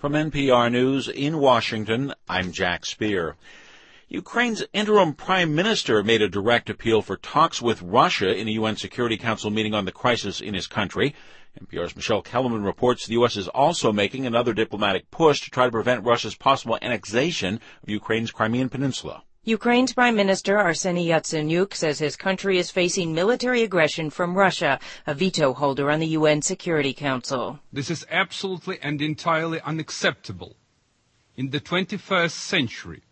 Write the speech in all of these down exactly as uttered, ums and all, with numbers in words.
From N P R News in Washington, I'm Jack Speer. Ukraine's interim prime minister made a direct appeal for talks with Russia in a U N Security Council meeting on the crisis in his country. N P R's Michelle Kellerman reports the U S is also making another diplomatic push to try to prevent Russia's possible annexation of Ukraine's Crimean Peninsula. Ukraine's Prime Minister Arseniy Yatsenyuk says his country is facing military aggression from Russia, a veto holder on the U N Security Council. This is absolutely and entirely unacceptable in the twenty-first century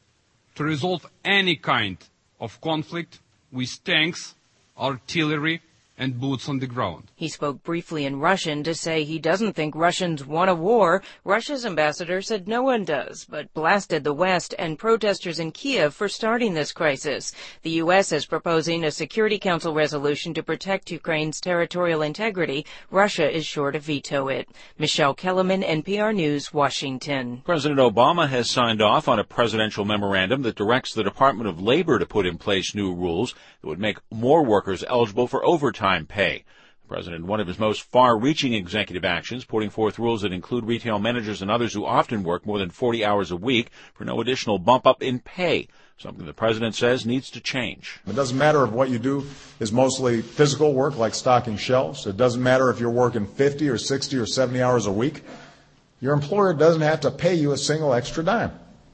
to resolve any kind of conflict with tanks, artillery, and boots on the ground. He spoke briefly in Russian to say he doesn't think Russians want a war. Russia's ambassador said no one does, but blasted the West and protesters in Kiev for starting this crisis. The U S is proposing a Security Council resolution to protect Ukraine's territorial integrity. Russia is sure to veto it. Michelle Kellerman, N P R News, Washington. President Obama has signed off on a presidential memorandum that directs the Department of Labor to put in place new rules that would make more workers eligible for overtime pay. The president, one of his most far-reaching executive actions, putting forth rules that include retail managers and others who often work more than forty hours a week for no additional bump up in pay, something the president says needs to change. It doesn't matter if what you do is mostly physical work like stocking shelves. It doesn't matter if you're working fifty or sixty or seventy hours a week. Your employer doesn't have to pay you a single extra dime.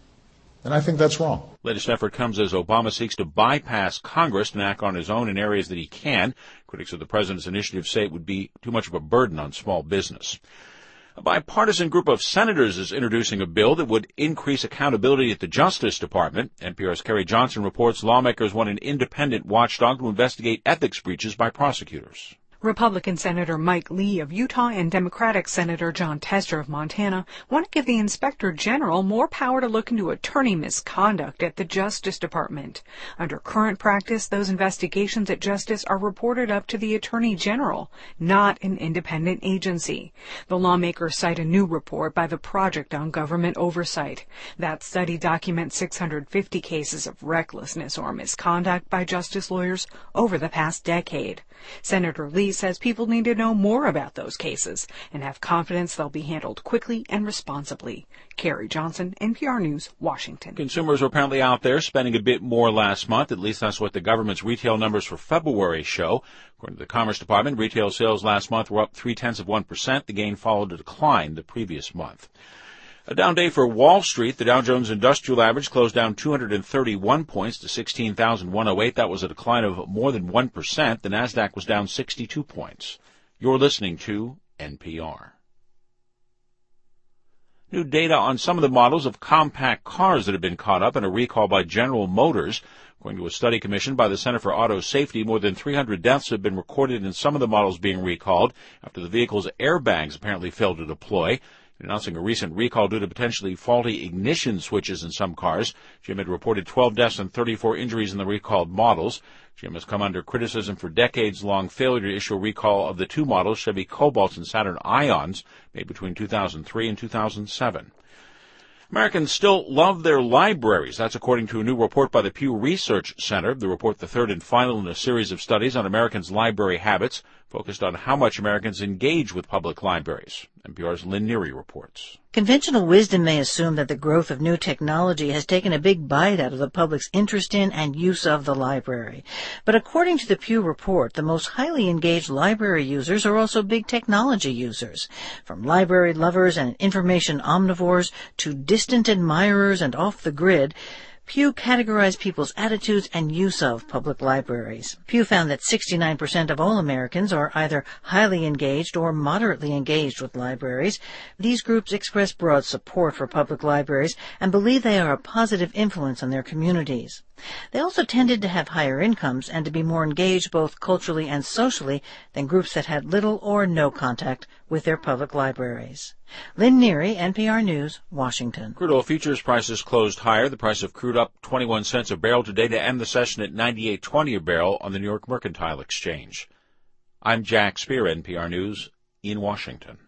And I think that's wrong. Latest effort comes as Obama seeks to bypass Congress and act on his own in areas that he can. Critics of the president's initiative say it would be too much of a burden on small business. A bipartisan group of senators is introducing a bill that would increase accountability at the Justice Department. N P R's Kerry Johnson reports lawmakers want an independent watchdog to investigate ethics breaches by prosecutors. Republican Senator Mike Lee of Utah and Democratic Senator Jon Tester of Montana want to give the Inspector General more power to look into attorney misconduct at the Justice Department. Under current practice, those investigations at Justice are reported up to the Attorney General, not an independent agency. The lawmakers cite a new report by the Project on Government Oversight. That study documents six hundred fifty cases of recklessness or misconduct by justice lawyers over the past decade. Senator Lee says people need to know more about those cases and have confidence they'll be handled quickly and responsibly. Kerry Johnson, N P R News, Washington. Consumers are apparently out there spending a bit more last month. At least that's what the government's retail numbers for February show. According to the Commerce Department, retail sales last month were up three-tenths of one percent. The gain followed a decline the previous month. A down day for Wall Street. The Dow Jones Industrial Average closed down two hundred thirty-one points to sixteen thousand one hundred eight. That was a decline of more than one percent. The Nasdaq was down sixty-two points. You're listening to N P R. New data on some of the models of compact cars that have been caught up in a recall by General Motors. According to a study commissioned by the Center for Auto Safety, more than three hundred deaths have been recorded in some of the models being recalled after the vehicle's airbags apparently failed to deploy. Announcing a recent recall due to potentially faulty ignition switches in some cars, G M had reported twelve deaths and thirty-four injuries in the recalled models. G M has come under criticism for decades-long failure to issue a recall of the two models, Chevy Cobalt and Saturn Ions, made between two thousand three and two thousand seven. Americans still love their libraries. That's according to a new report by the Pew Research Center. The report, the third and final in a series of studies on Americans' library habits, focused on how much Americans engage with public libraries. N P R's Lynn Neary reports. Conventional wisdom may assume that the growth of new technology has taken a big bite out of the public's interest in and use of the library. But according to the Pew report, the most highly engaged library users are also big technology users. From library lovers and information omnivores to distant admirers and off the grid, Pew categorized people's attitudes and use of public libraries. Pew found that sixty-nine percent of all Americans are either highly engaged or moderately engaged with libraries. These groups express broad support for public libraries and believe they are a positive influence on their communities. They also tended to have higher incomes and to be more engaged both culturally and socially than groups that had little or no contact with their public libraries. Lynn Neary, N P R News, Washington. Crude oil futures prices closed higher. The price of crude up twenty-one cents a barrel today to end the session at ninety-eight twenty a barrel on the New York Mercantile Exchange. I'm Jack Speer, N P R News, in Washington.